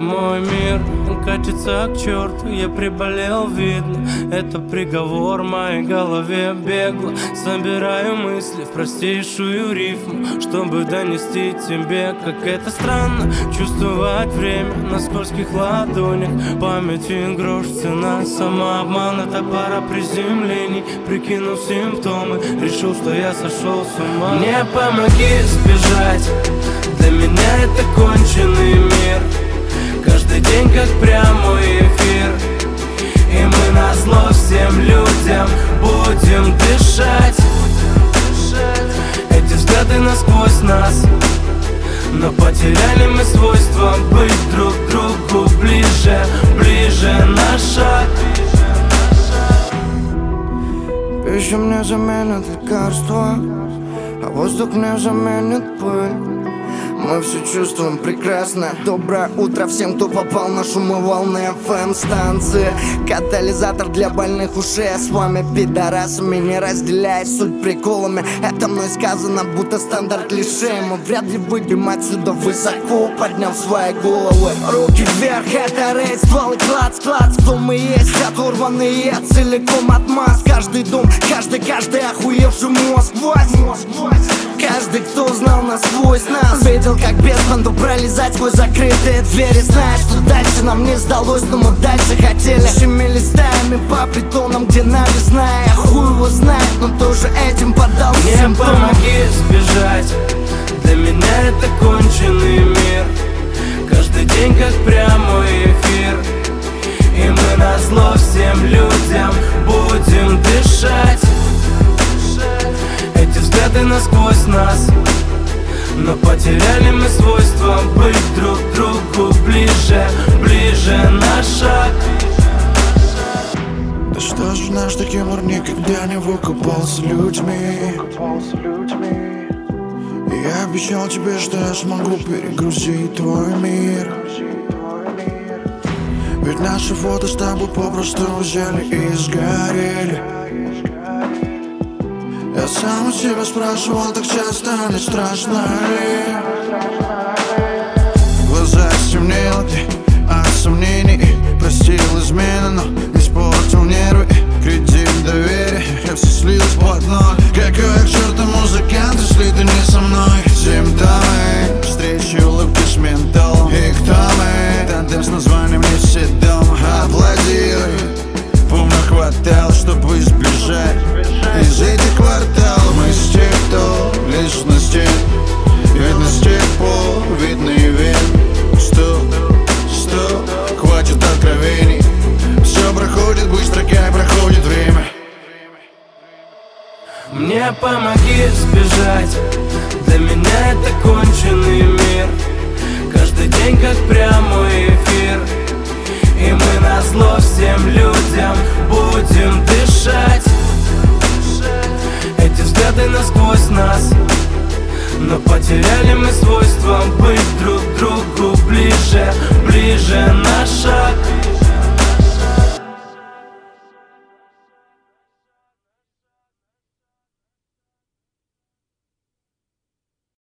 Мой мир катится к черту, я приболел, видно. Это приговор в моей голове бегло. Собираю мысли в простейшую рифму, чтобы донести тебе, как это странно чувствовать время на скользких ладонях. Памяти грош цена, самообман — это пара приземлений. Прикинув симптомы, решил, что я сошел с ума. Мне помоги сбежать, для меня это конченый мир. Каждый день как прямой эфир, и мы назло всем людям будем дышать. Эти взгляды насквозь нас, но потеряли мы свойство быть друг к другу ближе, ближе на шаг. Пища мне заменит лекарство, а воздух мне заменит пыль. Мы все чувствуем прекрасно. Доброе утро всем, кто попал на шумоволны FM-станции. Катализатор для больных ушей. С вами пидорасами, не разделяя суть приколами. Это мной сказано, будто стандарт клише. Мы вряд ли выйдем отсюда высоко, подняв свои головы. Руки вверх, это рейд, стволы, клац, клац. Кто мы есть, оторванные целиком от масс. Каждый дом, каждый охуевший мозг. Каждый, кто знал насквозь нас, видел, как без банду пролезать сквозь закрытые двери. Знаешь, что дальше нам не сдалось, но мы дальше хотели. Щемили стаями по притонам, где навесная. Хуй его знает, но тоже этим поддался. Мне помоги сбежать, для меня это конченый мир. Каждый день как прямой эфир, и мы назло всем людям будем дышать. Эти взгляды насквозь нас, но потеряли мы свойство быть друг к другу ближе, ближе на шаг. Да что ж наш Тимур никогда не выкупался людьми. Я обещал тебе, что я смогу перегрузить твой мир. Ведь наши фото с тобой попросту взяли и сгорели. Я сам у себя спрашивал так часто, не страшно ли? В глазах темнело ты от сомнений. Простил измены, но не испортил нервы. Кредит доверия, я все слилось под ноль. Какой к черту музыкант, если ты не со мной? Симптомы, встречи, улыбки с ментолом. И кто мы? Тандем с названием «Не все дома». Аплодируй, помню, хватало, чтобы избежать из этих кварталов. Мы с тех, кто личности, видно с тех пор, видно и видно. Стоп, хватит откровений. Все проходит быстро, как проходит время. Мне помоги сбежать, для меня это конченый мир. Каждый день как прямой эфир, и мы назло всем людям будем дышать. Эти взгляды насквозь нас, но потеряли мы свойство